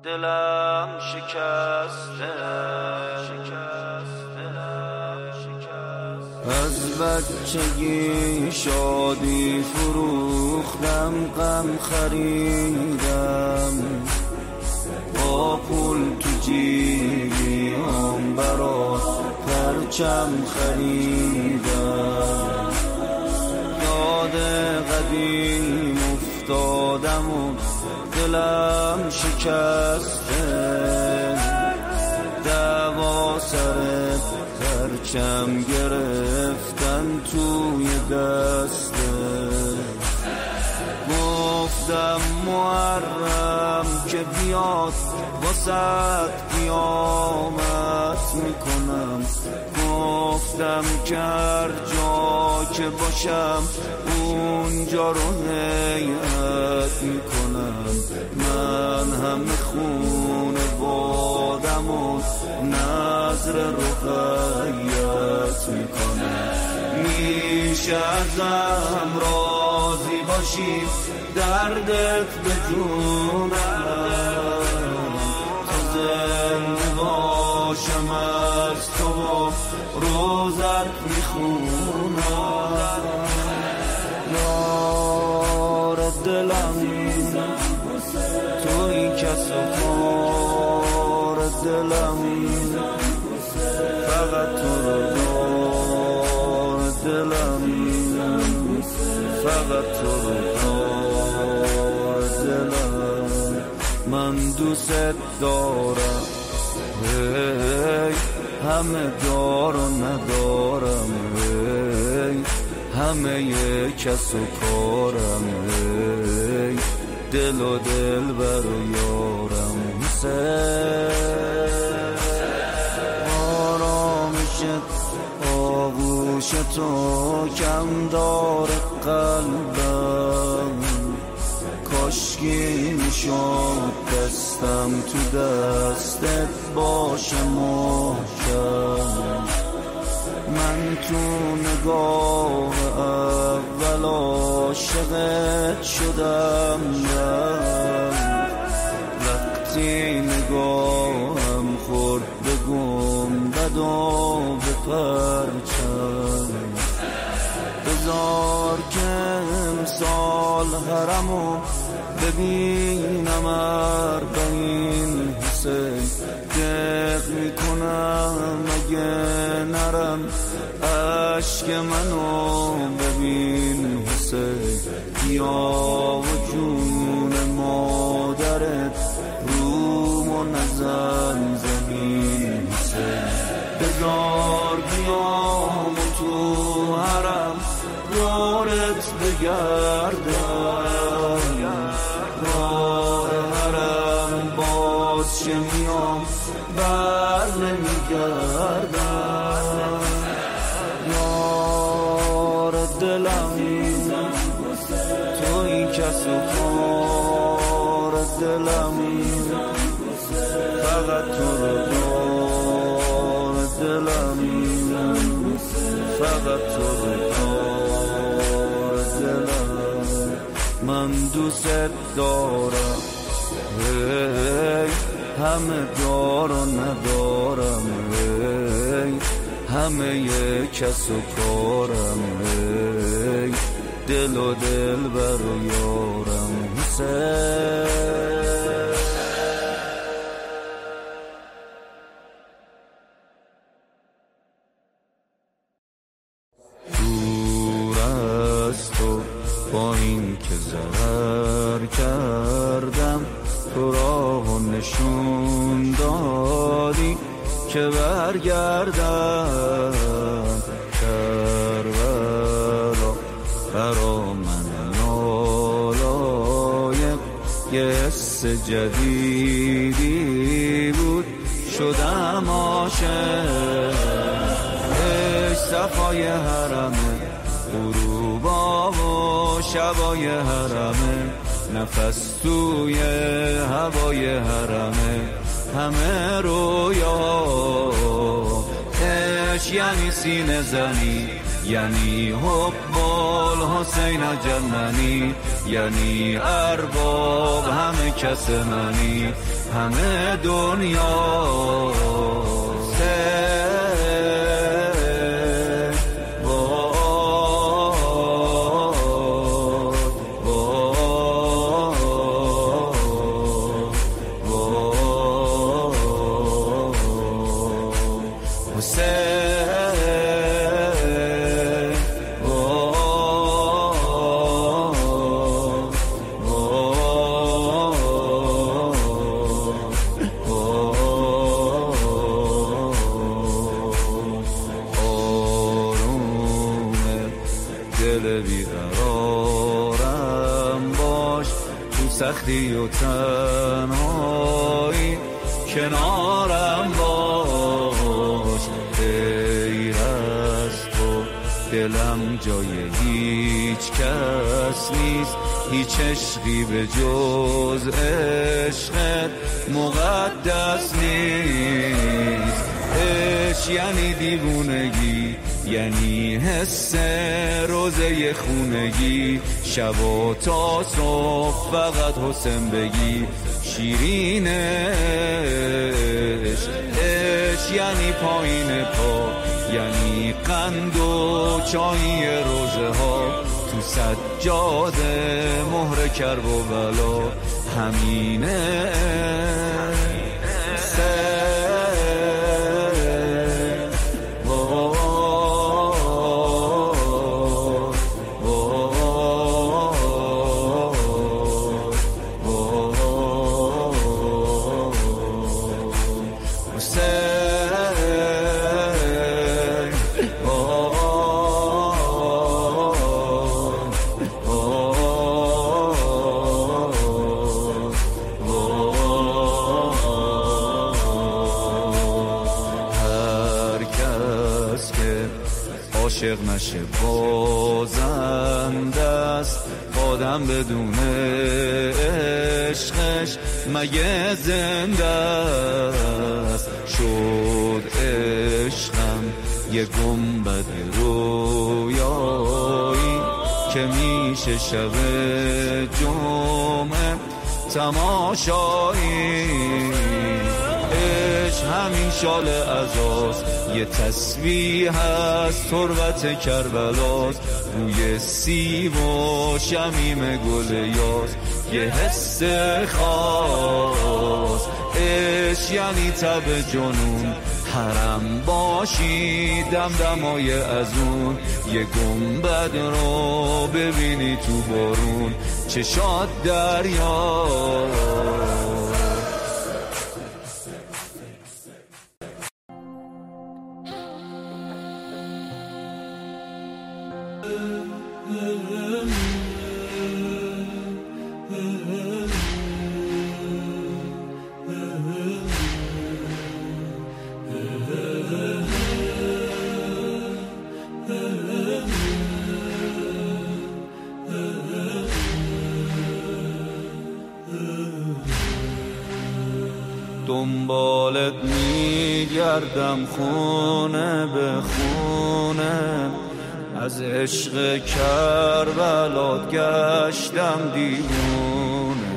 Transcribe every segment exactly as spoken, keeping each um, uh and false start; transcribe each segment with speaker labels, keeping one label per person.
Speaker 1: دلم شکسته، از بچگی شادی فروختم، غم خریدم، با پول تو جیبم برات پرچم خریدم. یاد قدیم افتادم و دلم شکسته، دعوا سر پرچم گرفتن توی دسته. گفتم محرم که بیاد واسه قیامت میکنم، گفتم که هر جا که باشم اونجا رو هیئت میکنم. من همه خونه بادم و نظر رو هیئت میکنم. میشه ازم راضی باشی دردت به جونم، تا زنده باشم از تو روزت میخونم. یار دلم توی کس و کار دلم، فقط تو رو دار دلم، فقط تو رو دار دلم. من دوست دارم، هی همه دار و ندارم، هی همه یه کس و کارم، هی دل و دل بر یارم. حسین آرامشت آغوش تو کم دار قلبم، کاشکی میشد دستم تو دستت باشه محکم. من تو نگاه اول عاشقت شدم، وقتی نگاهم خورد به گنبد و به پرچم. بذار که امسال حرمو ببینم اربعین حسین، دق میکنم اگه نرم عشق منو ببین حسین. یا و جون مادرت رومو نزن زمین حسین. بذار بیام تو حرم دورت بگردم، دور حرم باز چه میام بر نمیگردم. یار دلم توی کس و کار دلم، فقط تو رو دار دلم، فقط تو رو دار دلم. من دوست دارم، هی همه دار و ندارم، هی همه یه کس و کارم، هی دل و دل بر یارم. حسین دور از تو با این که ضرر کردم، تو راه نشون دادی که برگردم. کربلا برا من نالایق یه حس جدیدی بود، شدم عاشق. عشق صفای حرمه، غروبا و شبای حرمه، نفس توی هوای حرمه، همه رویا. عشق یعنی سینه زنی، یعنی حب الحسین جننی، یعنی ارباب همه کس منی، همه دنیا دل بیقرارم باش، تو سختی و تنهایی کنارم باش. غیر از تو دلم جای هیچ کس نیست، هیچ عشقی به جز عشقت مقدس نیست. عشق یعنی دیوونگی، یعنی حس روزه خونگی، شب و تا صبح فقط حسین بگی. شیرین عشق، عشق یعنی پایین پا، یعنی قند و چایی روزه ها، تو سجاده مهر کرب و بلا. همینه عاشق نشه بازنده است، آدم بدون عشقش مگه زنده است. شد عشقم یه گنبد رویایی که میشه شب جمعه تماشایی. همین شال عزاست، یه تسبیح هست تربت کربلاست، بوی سیب و شمیم گل یاس، یه حس خاص. عشق یعنی تب جنون، حرم باشی دمدمای از اون، یه گنبد رو ببینی تو بارون، چشات دریا. دنبالت میگردم خونه به خونه، از عشق کربلات گشتم دیوونه.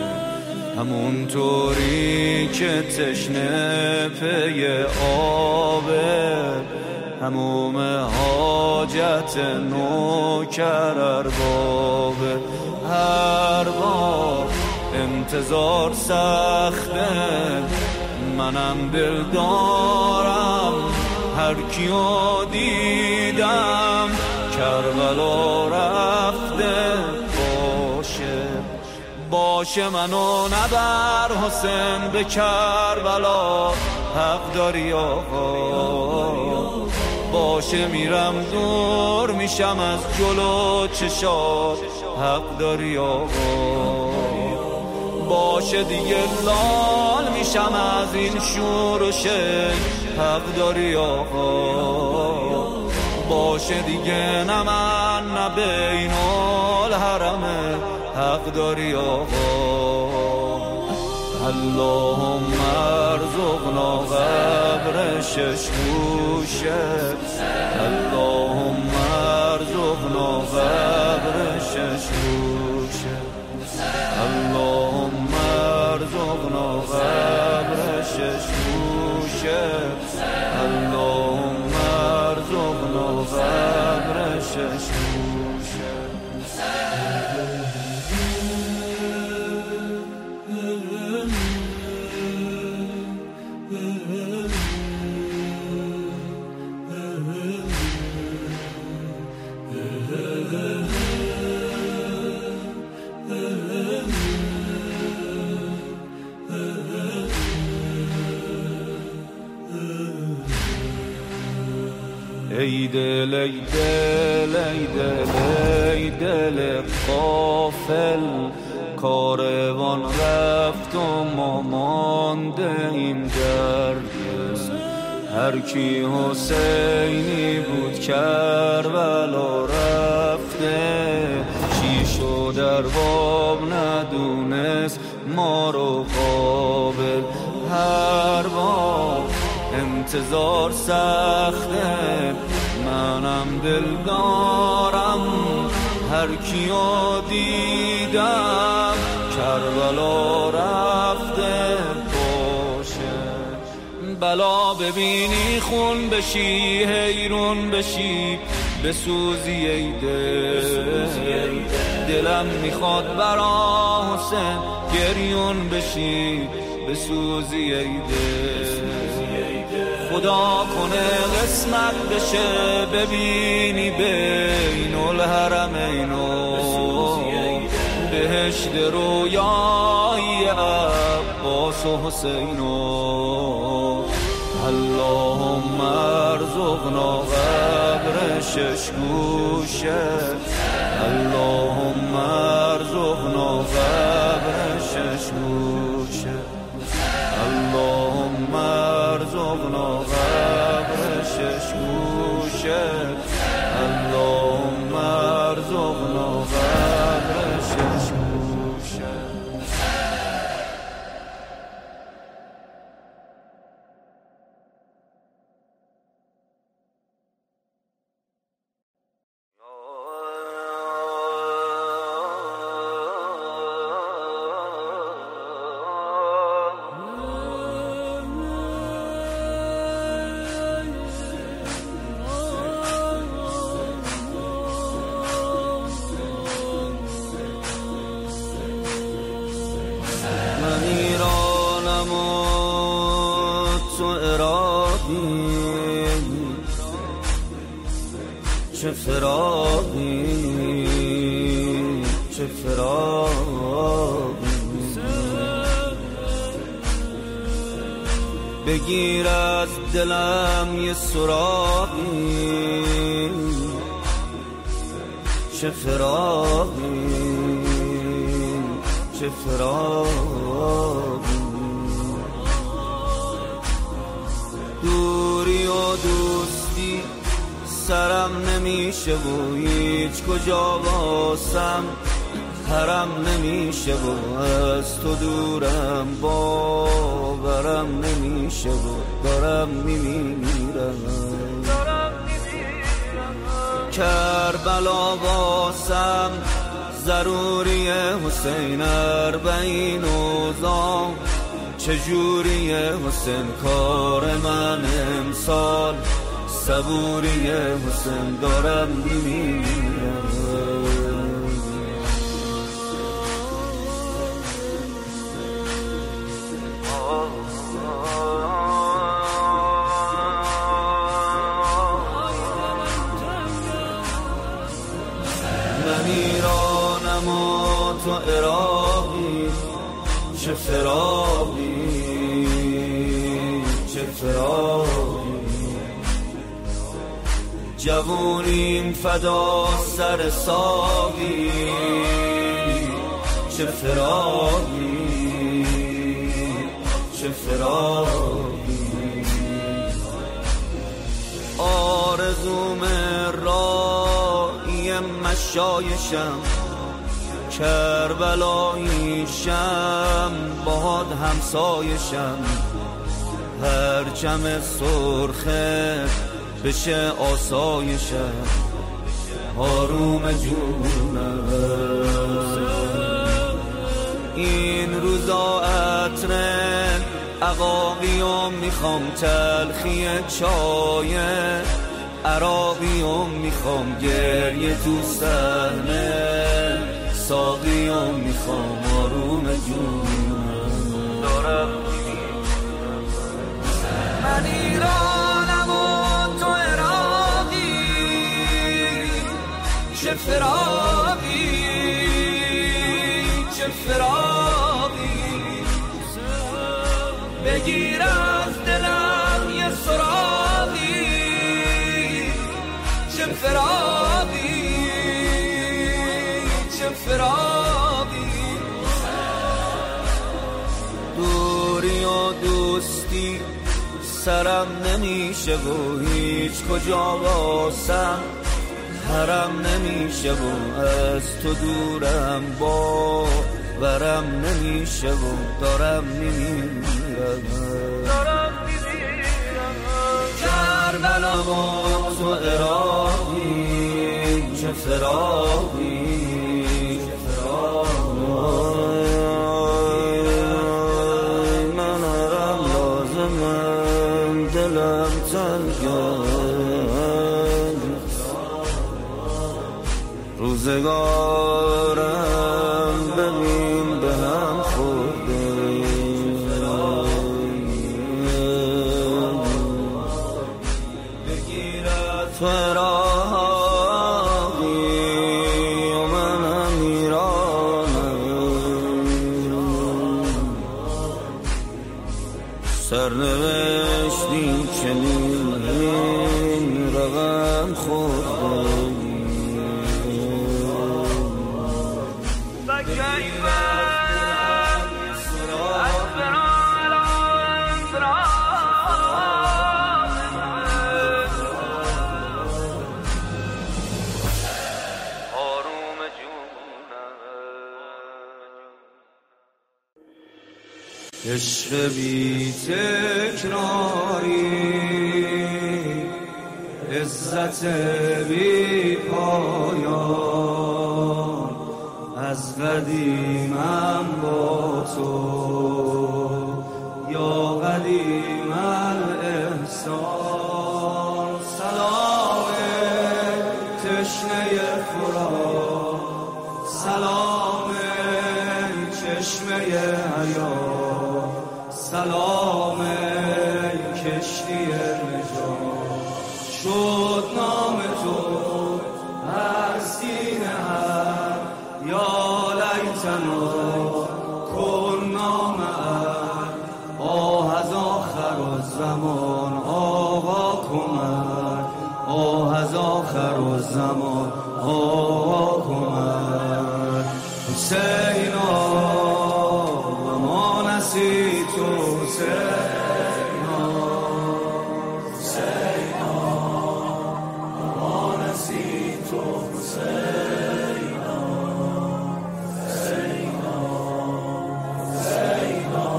Speaker 1: همونطوری که تشنه پی آبه، هموم حاجت نوکر اربابه. هر بار انتظار سخته، منم دل دارم هر کیو دیدم کربلا رفته. باشه باشه منو نبر حسین به کربلا، حق داری آقا. باشه میرم دور میشم از جلو چشات، حق داری آقا. باشه دیگه لال میشم از این شور و شک، حق داری آقا. باشه دیگه نه من نه بین الحرمه، حق داری آقا. اللهم ارزقنا قبر شش گوشه، اللهم ارزقنا قبر شش گوشه اللهم ارزقنا قبر شش گوشه اللهم ارزقنا قبر شش گوشه ای دل ای دل ای دل ای دل غافل کاروان رفت و ما مانده ایم در هر کی حسینی بود کربلا رفته شیشو در باب ندونست ما رو قابل هر باب انتظار سخته منم دلدارم هر کیو دیدم کربلا رفته باشه بلا ببینی خون بشی حیرون بشی بسوزی ای دل دلم میخواد برا حسین گریون بشی بسوزی ای دل خدا کنه قسمت بشه ببینی بین الحرمین و بهشت رویای عباس و حسین اللهم ارزقنا قبر شش گوشه اللهم ارزقنا قبر شش گوشه اللهم ارزقنا قبر شش گوشه اللهم ارزقنا قبر شش گوشه چه فراقی چه فراقی بگیر از دلم یه سراغی چه فراقی چه فراقی دوری و دوستی سرم نمیشه و هیچ کجا واسم حرم نمیشه و از تو دورم باورم نمیشه و دارم میمیرم کربلا واسم ضروری حسین اربعین و زام چجوری حسین کار من امسال صبوری حسین دارم میمیرم من ایرانم و تو عراقی چه فراقی چه فراقی جوونیم فدا سر ساقی چه فراقی چه فراقی آرزوم رایی مشایشم کربلاییشم باهات همسایشم هر جمع سرخه بشه آسایشم آروم جونم. این روزا عطر عقاقیم میخوام، تلخی چای عراقیم میخوام، گریه تو صحنه ساقیم میخوام، آروم جونم دارم. من ایرانم و تو عراقی، چه فراقی چه فراقی، بگیر از دلم یه سراغی، چه فراقی چه فراقی. دوری و دوستی سرم نمیشه و هیچ کجا واسم حرم نمیشه و از تو دورم باورم نمیشه و دارم میمیرم. کربلا و تو عراقی، چه فراقی من هرم لازمم دلم تنگم، روزگارم ببین به هم خورده، بگیرد فراقی و منم ایرانم. سرنوشتی چنین رقم خورده، عشق بی تکراری، عزت بی پایان، از قدیمم با تو یا قدیم الاحسان. سلام تشنه فرات، سلام چشمه حیات، سلام کشتی نجات. شد نام تو هر سینه هر، یا لیتنا کنا معا. آه از آخر الزمان آقا کمک، آه از آخر الزمان آقا کمک. حسینا و ما نسیت حسینا، حسینا و ما نسیت حسینا، حسینا حسینا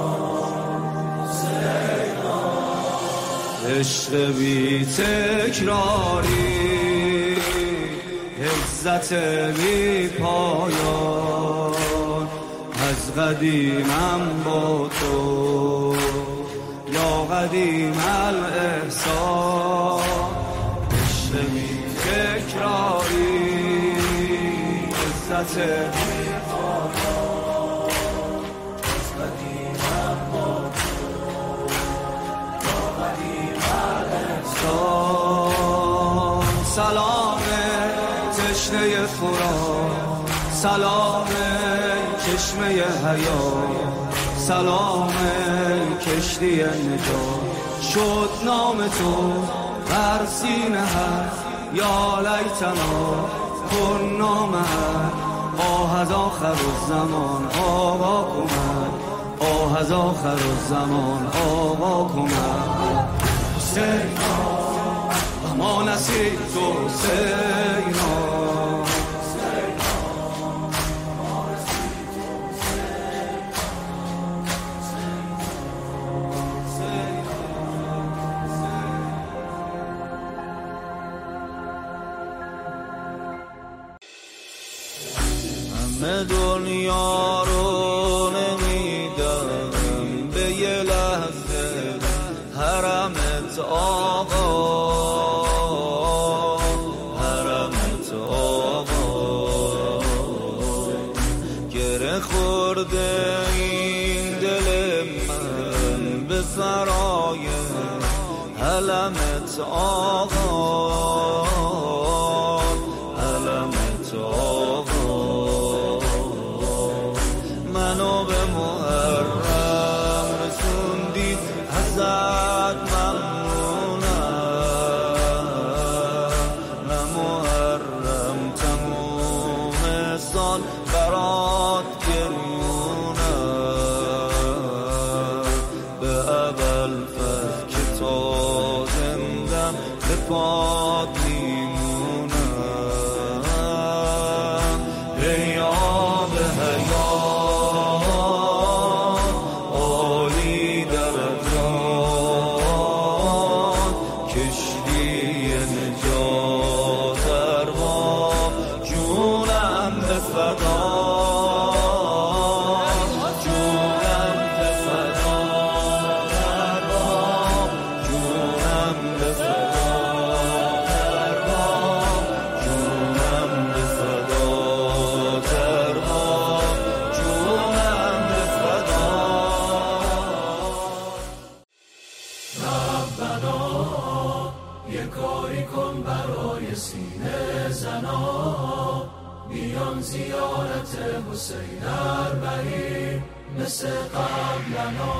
Speaker 1: حسینا. عشق بی تکراری، عزت بی پایان، از قدیمم با تو یا قدیم الاحسان. عشق بی تکراری، عزت بی پایان، از قدیمم با تو یا قدیم الاحسان. سلام تشنه فرات، سلام چشمه حیات، سلام کشتی نجات. شد نام تو بر سینه هر، یا لیتنا کنا معا. آه از آخر الزمان آقا کمک، آه از آخر الزمان آقا کمک. حسینا و ما نسیت حسینا، همه دنیا رو نمیدم به یه لحظه حرمت آقا، حرمت آقا. گره خورده این دل من به سرای حلمت آقا، حلمت آقا. منو به محرم رسوندی ازت ممنونم، نه محرم تموم سال برات گریونم، به اول فر که تا زندم به پاد میمونم. ای آب حیات عالی درجات، کشتی نجات ارباب جونم به فدا، جونم به فدا ارباب، جونم به فدا ارباب، جونم به فدا ارباب، جونم به فدا.
Speaker 2: ربنا یه کاری کن برای سینه زنا، بیان زیارت حسین اربعین مثل قبلنا.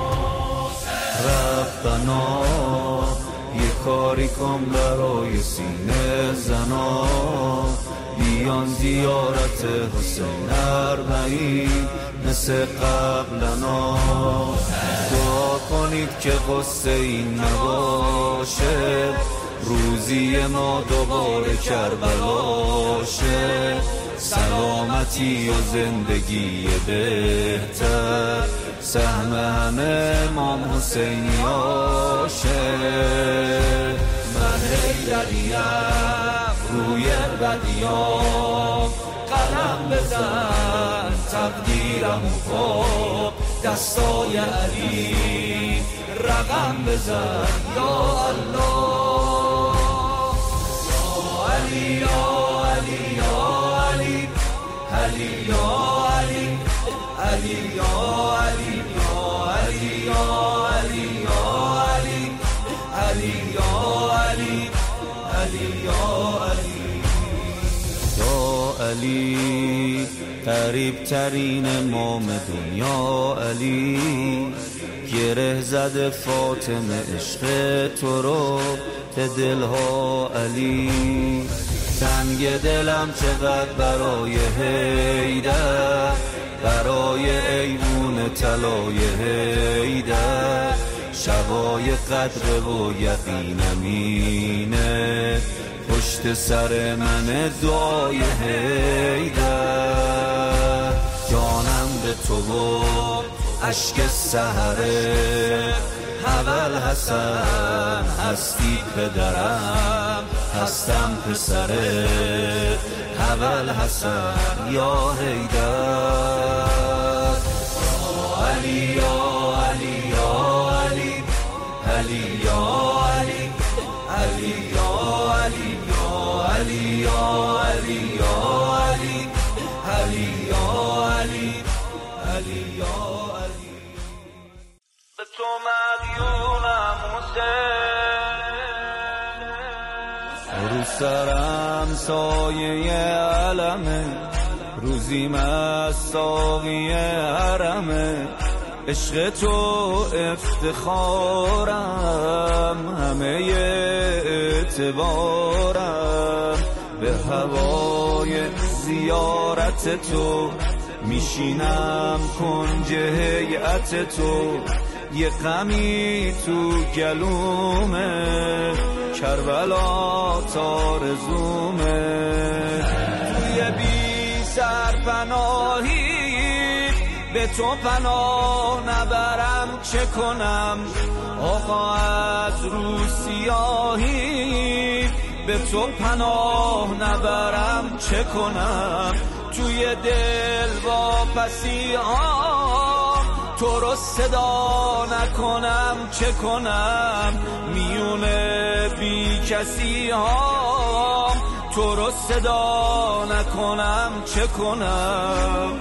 Speaker 1: ربنا یه کاری کن برای سینه زنا، بیان زیارت حسین اربعین مثل قبلنا. دعا کنید که قصه این نباشه، روزی ما دوباره کربلاشه، سلامتی و زندگی بهتر سهم همه امام حسینیاشه. من حیدریم روی بدیام، قلم بزن تقدیرم و پاک، دستای علی رقم بزن یا الله. علی یا علی یا علی، علی یا علی، علی یا علی یا علی یا علی یا علی، علی یا علی، علی یا علی. یا علی قریب ترین امام دنیا علی، گره زده فاطمه عشق تو رو ته دلها علی. تنگ دلم چقدر برای حیدر، برای ایوون طلای حیدر، شبای قدر و یقینم اینه پشت سر من دعای حیدر. جانم به تو و عشق سحره، اول حسن هستی پدرم، هستم پسره اول حسن یا حیدر. علی یا علی یا علی، علی یا علی، علی یا علی یا علی یا علی یا علی، علی یا علی، علی یا علی. به تو مدیونم حسین، رو سرم سایه علمه، روزیم از ساقی حرمه. عشق تو افتخارم، همه اعتبارم، به هوای زیارت تو میشینم کنج هیئت تو. یه غمی تو گلومه، کربلا تارزومه. توی بی سرپناهی به تو پناه نبرم چه کنم؟ آقا از رو سیاهی به تو پناه نبرم چه کنم؟ توی دل واپسی ها، تو رو صدا نکنم چه کنم میونه بی کسی ها، تو رو صدا نکنم چه کنم.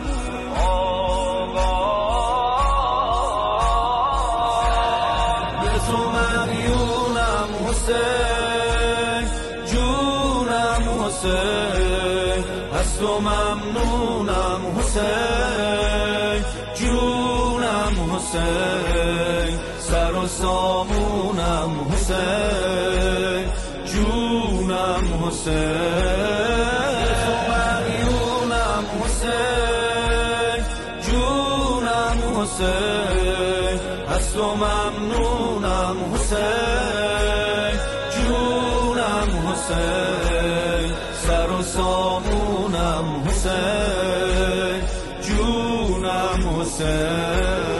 Speaker 1: آقا به تو مدیونم حسین، جونم حسین، از تو ممنونم حسین، جونم حسین، سر و سامونم حسین، جونم حسین، تو مدیونم حسین، جونم حسین، از تو ممنونم حسین، جونم حسین، سر و سامونم حسین، جونم حسین.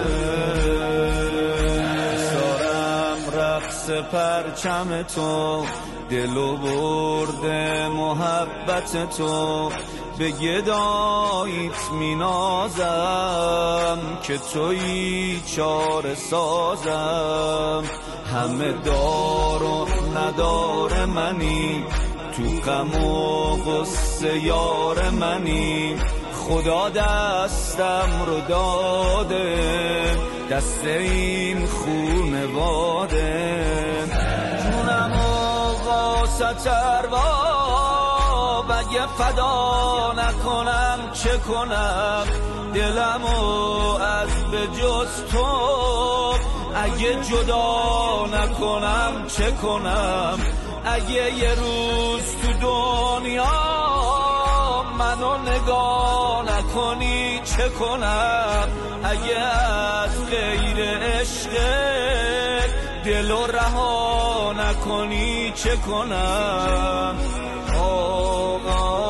Speaker 1: رقص پرچم تو دلو برده محبت تو، به گداییت می نازم که تویی چاره سازم. همه دار و ندار منی، تو غم و غصه یار منی، خدا دستم رو داده دست این خونواده. جونم و واسط ارباب اگه فدا نکنم چه کنم، دلمو از به جز تو اگه جدا نکنم چه کنم. اگه یه روز تو دنیا منو نگاه نکنی چه کنم، اگه از غیر عشقت دلو رها نکنی چه کنم. آقا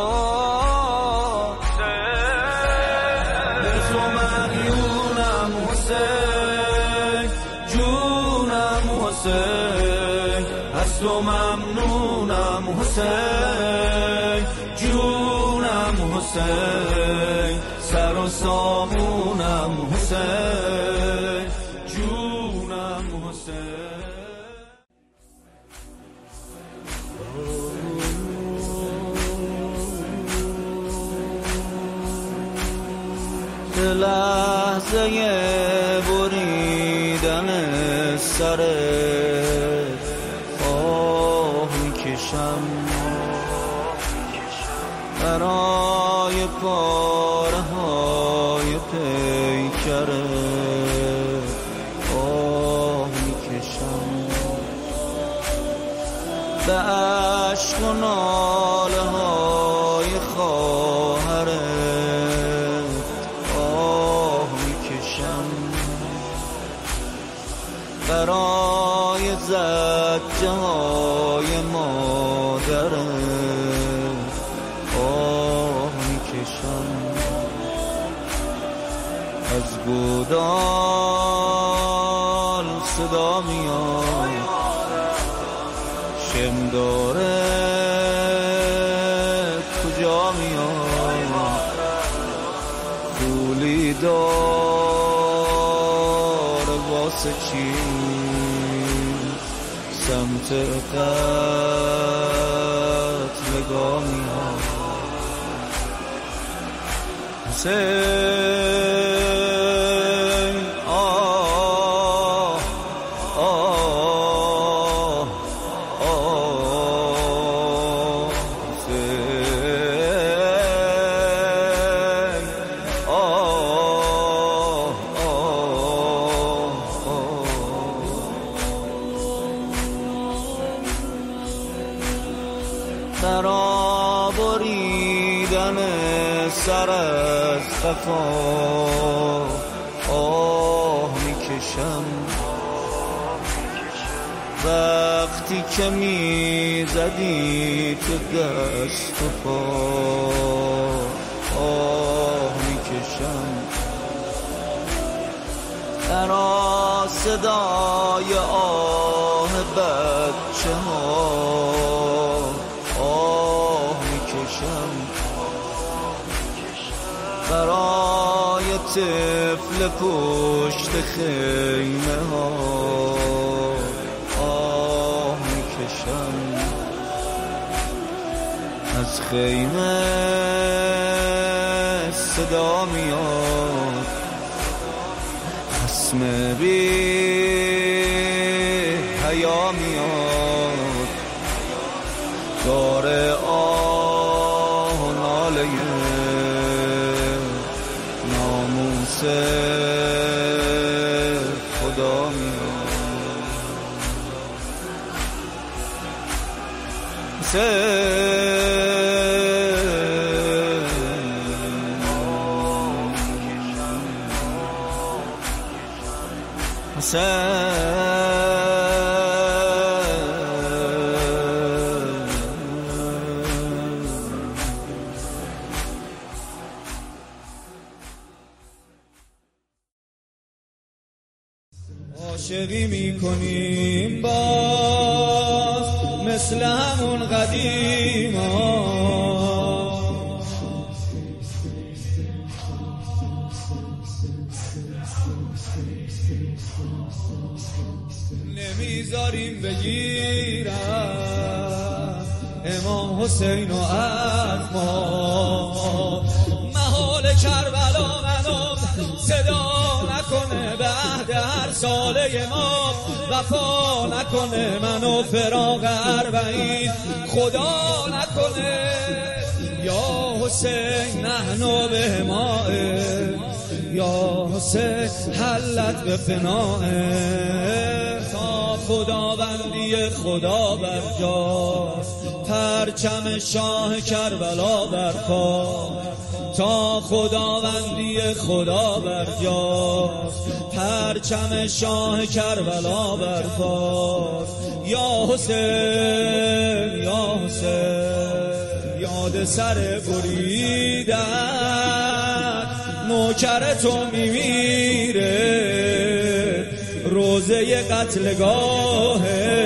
Speaker 1: به تو مدیونم حسین، جونم حسین، از تو ممنونم حسین، جونم حسین، سر و سامونم حسین، جونم حسین. لحظه بریدن سرت آه میکشم، برای پاره های پیکرت آه میکشم، به عشق و ناله های خواهرت آه میکشم، برای زجه های مادرت آه میکشم، از گودال صدا میاد شم داره کجا میاد، پولی داره واسه چی سمت قتلگاه میاد. حسین آه آه آه حسین آه آه برا بریدن سر از خفا آه میکشم، وقتی که میزدی تو دست و پا آه میکشم، برا صدای آه بچه ها آه میکشم، طفل پشت خیمه ها آه میکشم، از خیمه صدا میاد خصم بی حیا میاد، داره آه و ناله ناموس خدا میاد.
Speaker 3: عاشقی میکنیم باز مثل همون قدیما، نمیذاریم بگیرن امام حسین و از ما. محال کربلا منو صدا نکنه بعد هر ساله ما، وفا نکنه منو فراق اربعین خدا نکنه. یا حسین نحنو به ماه، یا حسین حلت به فناه، تا خداوندی خدا برجاست پرچم شاه کربلا برپا، تا خداوندی خدا برجاست پرچم شاه کربلا برپاست. یا حسین یا حسین یاد سر بریدن نوکر تو میمیره، روزه قتلگاه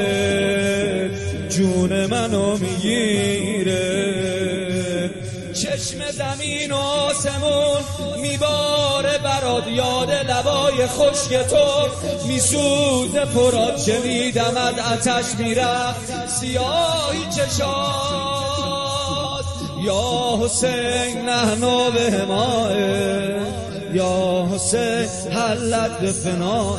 Speaker 3: جون منو میگیره. چشم زمین و آسمون میباره برات یاد لبای خشک تو، میسوزه پرات شنیدم از آتش میرفت سیاهی چشات. یا حسین نحنو به ماه، یا حسین حلت به فناه.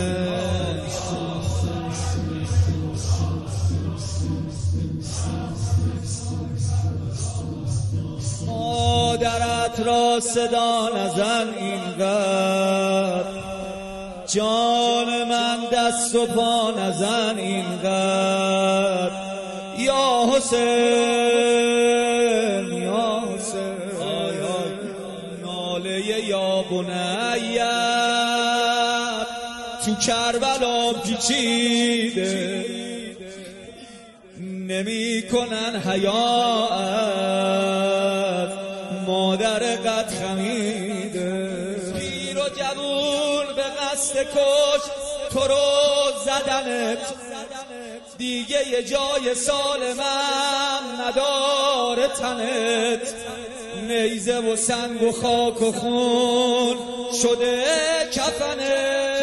Speaker 3: مادرت را صدا نزن اینقدر، جان من دست و پا نزن اینقدر. یا حسین یا حسین ناله یا بنیت تو کربلا پیچیده، نمی کنن حیاءت مادر قد خمیده. پیر و جوون به قصد کش تو رو زدنت، دیگه یه جای سالمم نداره تنت. نیزه و سنگ و خاک و خون شده کفنت.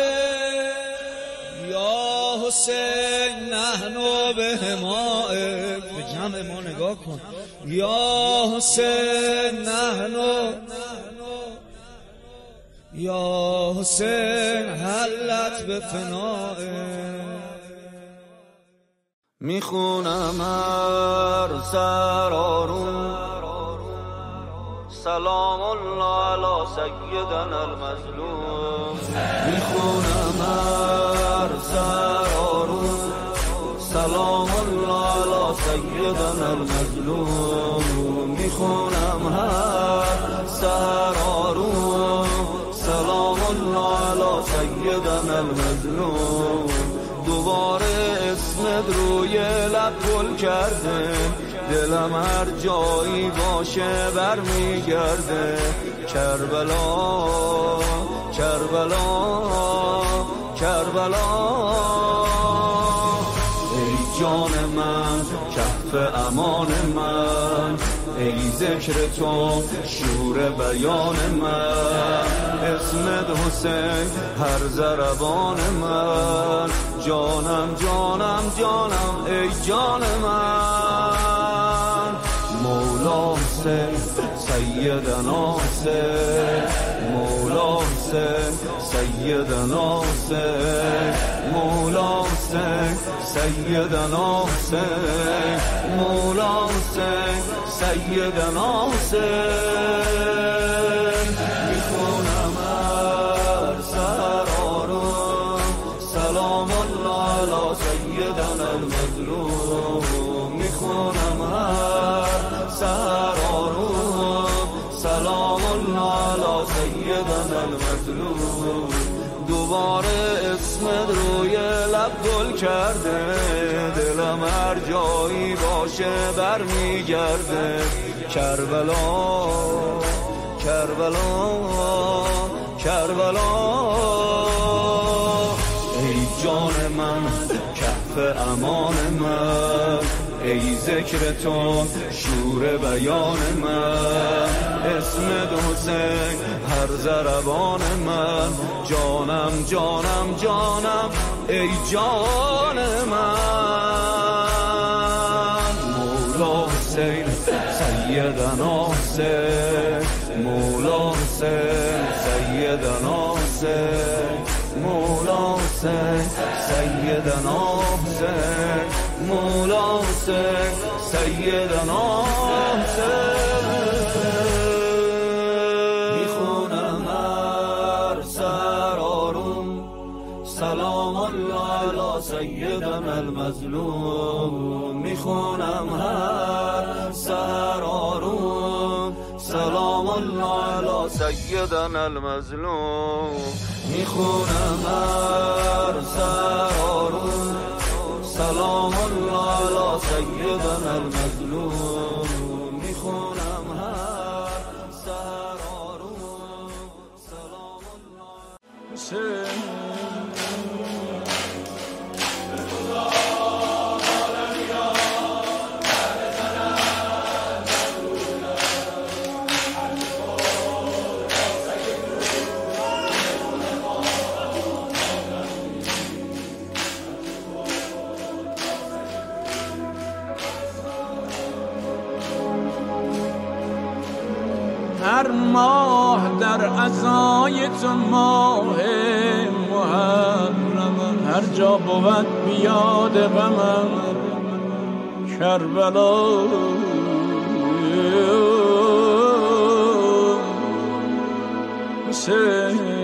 Speaker 3: یا حسین نحنو به حمایت، به جمع ما نگاه کن. یا حسین نحنو، یا حسین حلت به فنائت.
Speaker 1: میخونم هر سرارون سلام الله علی سیدنا المظلوم. میخونم هر سرارون سلام الله علی سیدنا المظلوم. میخونم هر سرارون سلام الله علی سیدنا المظلوم. دوباره اسمت روی لب گل کرده، دلم هر جایی باشه برمیگرده. کربلا کربلا کربلا، ای جان من کف امان من، ای ذکر تو شور بیان من، اسمت حسین هر ضربان من، جانم جانم جانم ای جان من. مولا حسین سیدنا حسین، مولا حسین سیدنا حسین، مولا حسین سیدنا حسین، مولا حسین سیدنا حسین. میخونم هر سرارم سلام الله علی سیدنا المظلوم، میخونم هر سرارم سلام الله علی سیدنا المظلوم. دوباره اسمت روی لب گل کرده، دلم هر جایی باشه برمیگرده. کربلا کربلا کربلا، ای جان من کف امان من، ای ذکر تو شور بیان من، اسمت حسین هر ضربان من، جانم جانم جانم ای جان من. مولا حسین سیدنا حسین، مولا حسین سیدنا حسین، مولا حسین سیدنا حسین، مولا حسین سیدنا حسین. میخونم هر سرارم سلام الله علی سیدنا المظلوم، میخونم هر سرارم سلام الله علی سیدنا المظلوم، میخونم هر سرارم سلام الله علی سیدنا المظلوم، میخونم هر سرارم سلام الله.
Speaker 4: هر ماه در عزای تو ماه محرم، هر جا بود بیاد غمم کربلا. حسین